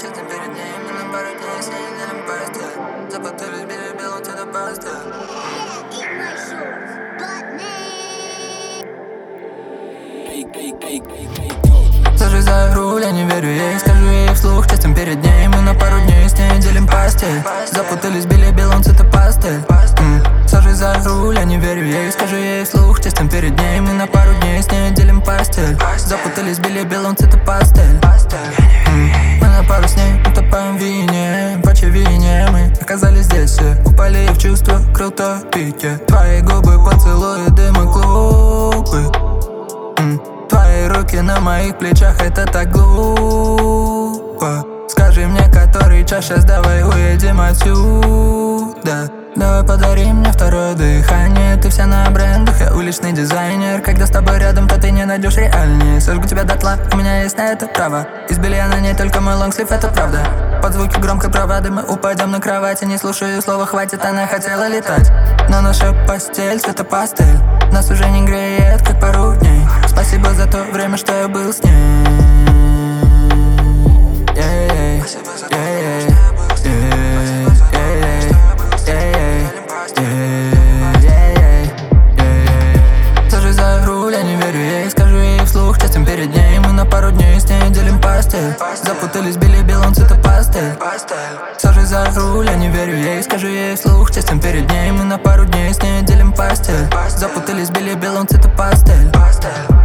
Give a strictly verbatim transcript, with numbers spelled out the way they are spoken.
честно перед ней. Мы на пару дней с ней делим постель. Запутались, били белым цветом пастель. Сажусь за руль, я не верю ей. Скажу ей вслух, честен перед ней. Мы на пару дней с ней делим постель. Запутались, били белым цветом пастель. Сажусь за руль, я не верю ей. Скажу ей вслух, честен перед ней. Мы на пару дней с ней делим постель. Запутались, били белым цветом пастель. Мы на пару с ней утопаем в вине. По чьей вине мы оказались здесь все? Упали в чувства, круто пике. Твои губы, поцелуи, дым и клубы. Твои руки на моих плечах, это так глупо. Скажи мне, который час, сейчас давай уедем отсюда. Давай подари мне второе дыхание. Ты вся на брендах, я уличный дизайнер. Когда с тобой рядом, то ты не найдешь реальнее. Сожгу тебя дотла, у меня есть на это право. Из белья на ней только мой лонгслив, это правда. Под звуки громкой бравады мы упадем на кровати. Не слушаю слова, хватит, она хотела летать. Но наша постель, цвета пастель. Нас уже не греет, как пару дней. Спасибо за то время, что я был с ней. Yeah, yeah, yeah, yeah. Сажусь за руль, я не верю ей. Скажу ей вслух, честен перед ней. Мы на пару дней с ней делим постель. Запутались, били белым цветом пастель. Сажусь за руль, я не верю ей. Скажу ей вслух, честен перед ней. Мы на пару дней с ней делим постель. Запутались, били белым цветом пастель.